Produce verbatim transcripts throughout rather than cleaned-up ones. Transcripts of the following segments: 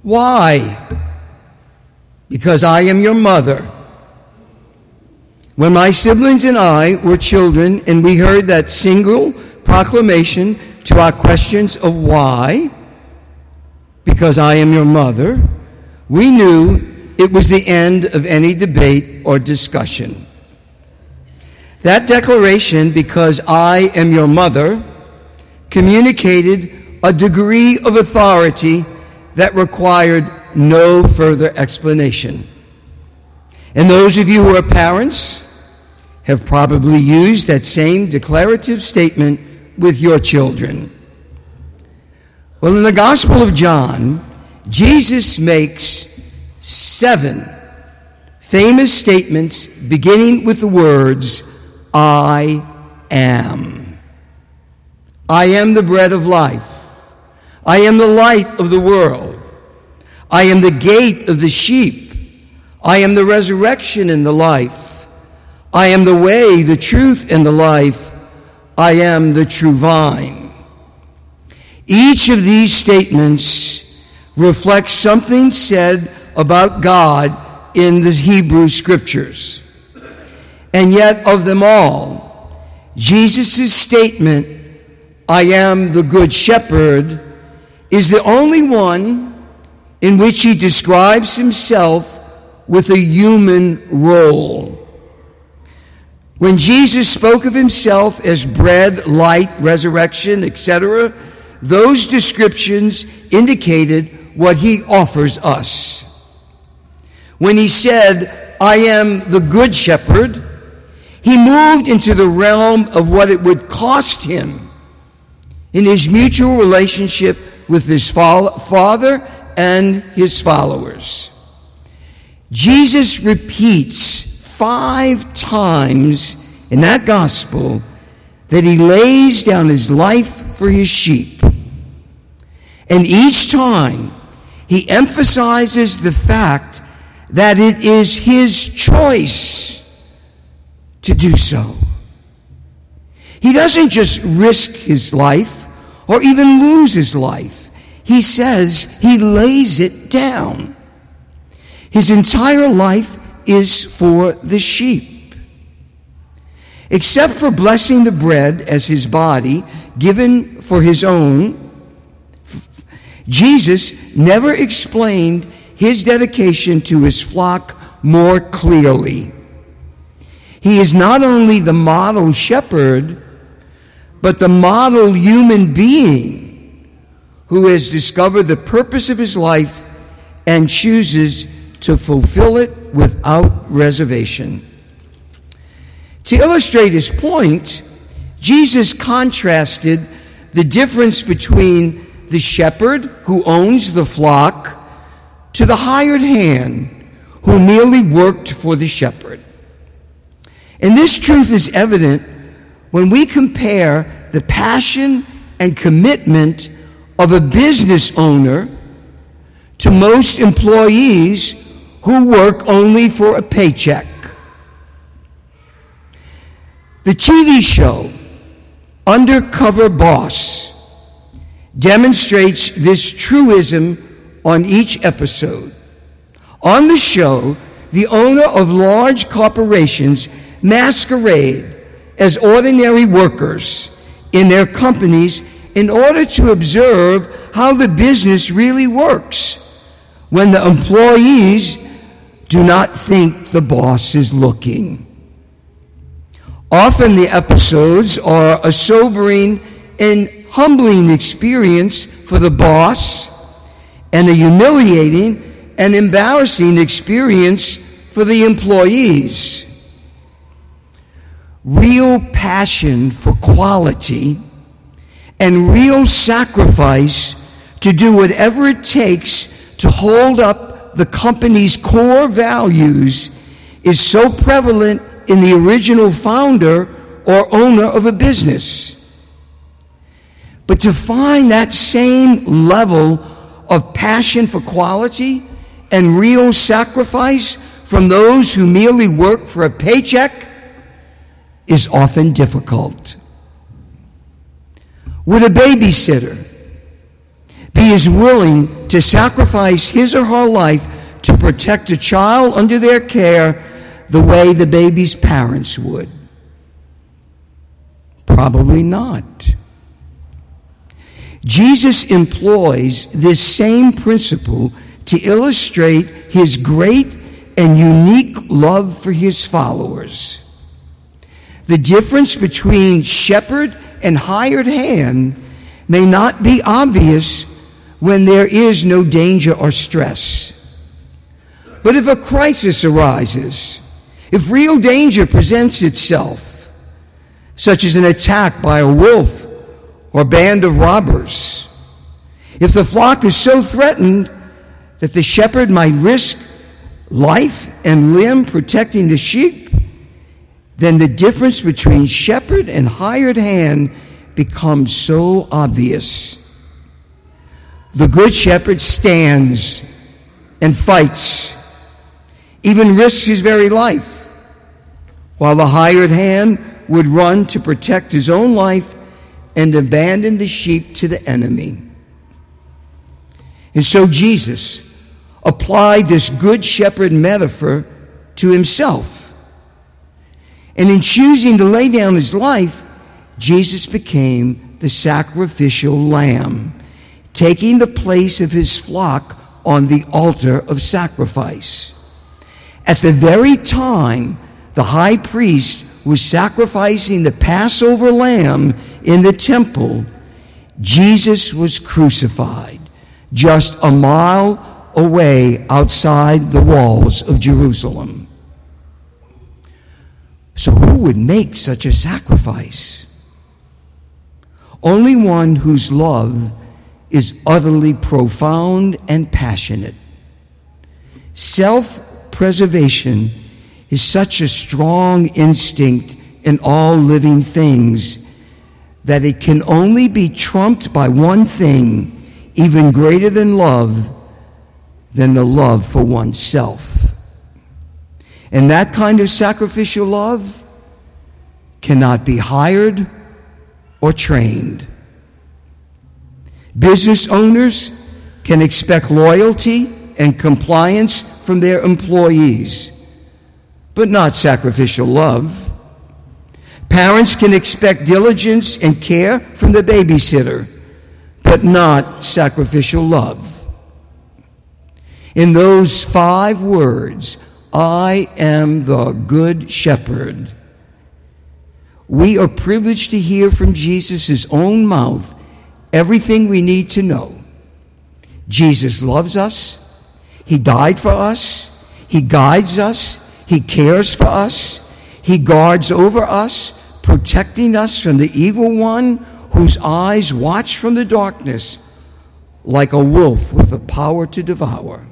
Why? Because I am your mother. When my siblings and I were children and we heard that single proclamation to our questions of why, because I am your mother, we knew it was the end of any debate or discussion. That declaration, because I am your mother, communicated a degree of authority that required no further explanation. And those of you who are parents have probably used that same declarative statement with your children. Well, in the Gospel of John, Jesus makes seven famous statements beginning with the words, I am. I am the bread of life. I am the light of the world. I am the gate of the sheep. I am the resurrection and the life. I am the way, the truth, and the life. I am the true vine. Each of these statements reflects something said about God in the Hebrew Scriptures. And yet, of them all, Jesus' statement, I am the good shepherd, is the only one in which he describes himself with a human role. When Jesus spoke of himself as bread, light, resurrection, et cetera, those descriptions indicated what he offers us. When he said, I am the good shepherd, he moved into the realm of what it would cost him in his mutual relationship with his Father and his followers. Jesus repeats five times in that gospel that he lays down his life for his sheep. And each time he emphasizes the fact that it is his choice to do so. He doesn't just risk his life or even lose his life. He says he lays it down. His entire life is for the sheep. Except for blessing the bread as his body, given for his own, Jesus never explained his dedication to his flock more clearly. He is not only the model shepherd, but the model human being who has discovered the purpose of his life and chooses to fulfill it without reservation. To illustrate his point, Jesus contrasted the difference between the shepherd who owns the flock to the hired hand who merely worked for the shepherd. And this truth is evident when we compare the passion and commitment of a business owner to most employees who work only for a paycheck. The T V show Undercover Boss demonstrates this truism on each episode. On the show, the owner of large corporations masquerade as ordinary workers in their companies in order to observe how the business really works when the employees do not think the boss is looking. Often the episodes are a sobering and humbling experience for the boss and a humiliating and embarrassing experience for the employees. Real passion for quality and real sacrifice to do whatever it takes to hold up the company's core values is so prevalent in the original founder or owner of a business. But to find that same level of passion for quality and real sacrifice from those who merely work for a paycheck is often difficult. Would a babysitter be as willing to sacrifice his or her life to protect a child under their care the way the baby's parents would? Probably not. Jesus employs this same principle to illustrate his great and unique love for his followers. The difference between shepherd and hired hand may not be obvious when there is no danger or stress. But if a crisis arises, if real danger presents itself, such as an attack by a wolf or band of robbers, if the flock is so threatened that the shepherd might risk life and limb protecting the sheep, then the difference between shepherd and hired hand becomes so obvious. The good shepherd stands and fights, even risks his very life, while the hired hand would run to protect his own life and abandon the sheep to the enemy. And so Jesus applied this good shepherd metaphor to himself. And in choosing to lay down his life, Jesus became the sacrificial lamb, taking the place of his flock on the altar of sacrifice. At the very time the high priest was sacrificing the Passover lamb in the temple, Jesus was crucified just a mile away outside the walls of Jerusalem. So who would make such a sacrifice? Only one whose love is utterly profound and passionate. Self-preservation is such a strong instinct in all living things that it can only be trumped by one thing even greater than love, than the love for oneself. And that kind of sacrificial love cannot be hired or trained. Business owners can expect loyalty and compliance from their employees, but not sacrificial love. Parents can expect diligence and care from the babysitter, but not sacrificial love. In those five words, I am the good shepherd, we are privileged to hear from Jesus' own mouth everything we need to know. Jesus loves us. He died for us. He guides us. He cares for us. He guards over us, protecting us from the evil one whose eyes watch from the darkness like a wolf with the power to devour.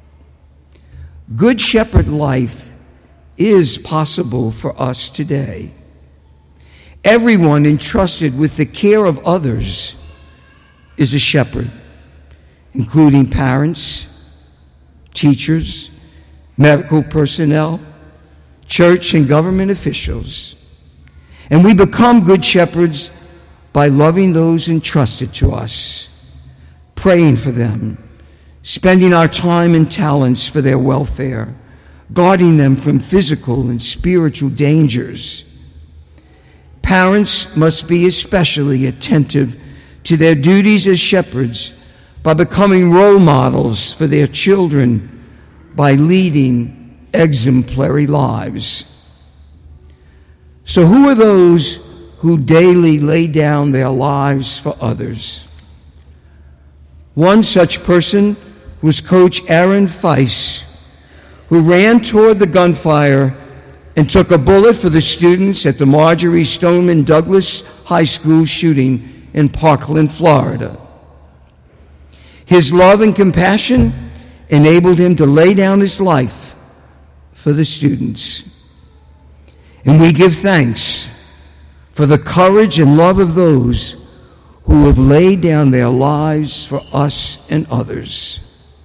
Good shepherd life is possible for us today. Everyone entrusted with the care of others is a shepherd, including parents, teachers, medical personnel, church and government officials. And we become good shepherds by loving those entrusted to us, praying for them, spending our time and talents for their welfare, guarding them from physical and spiritual dangers. Parents must be especially attentive to their duties as shepherds by becoming role models for their children by leading exemplary lives. So who are those who daily lay down their lives for others? One such person was Coach Aaron Feis, who ran toward the gunfire and took a bullet for the students at the Marjorie Stoneman Douglas High School shooting in Parkland, Florida. His love and compassion enabled him to lay down his life for the students. And we give thanks for the courage and love of those who have laid down their lives for us and others.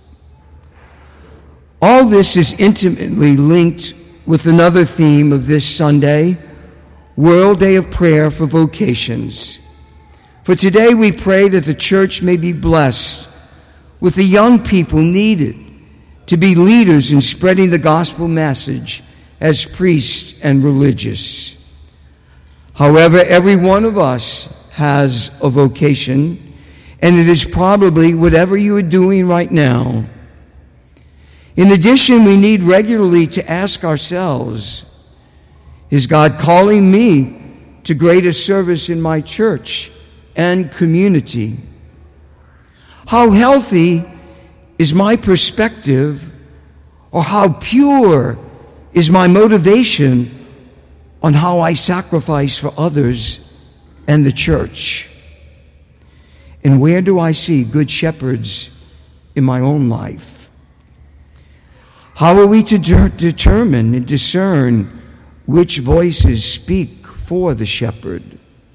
All this is intimately linked with another theme of this Sunday, World Day of Prayer for Vocations. For today we pray that the church may be blessed with the young people needed to be leaders in spreading the gospel message as priests and religious. However, every one of us has a vocation, and it is probably whatever you are doing right now. In addition, we need regularly to ask ourselves, is God calling me to greater service in my church and community? How healthy is my perspective, or how pure is my motivation on how I sacrifice for others and the church? And where do I see good shepherds in my own life? How are we to de- determine and discern which voices speak for the shepherd?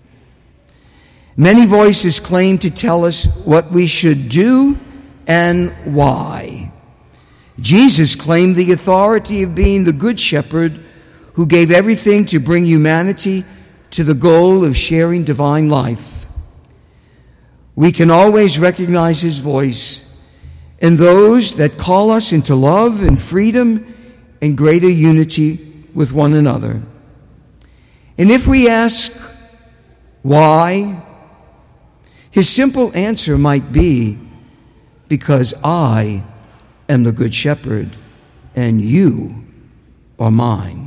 Many voices claim to tell us what we should do and why. Jesus claimed the authority of being the good shepherd who gave everything to bring humanity to the goal of sharing divine life. We can always recognize his voice in those that call us into love and freedom and greater unity with one another. And if we ask why, his simple answer might be, because I am the good shepherd and you are mine.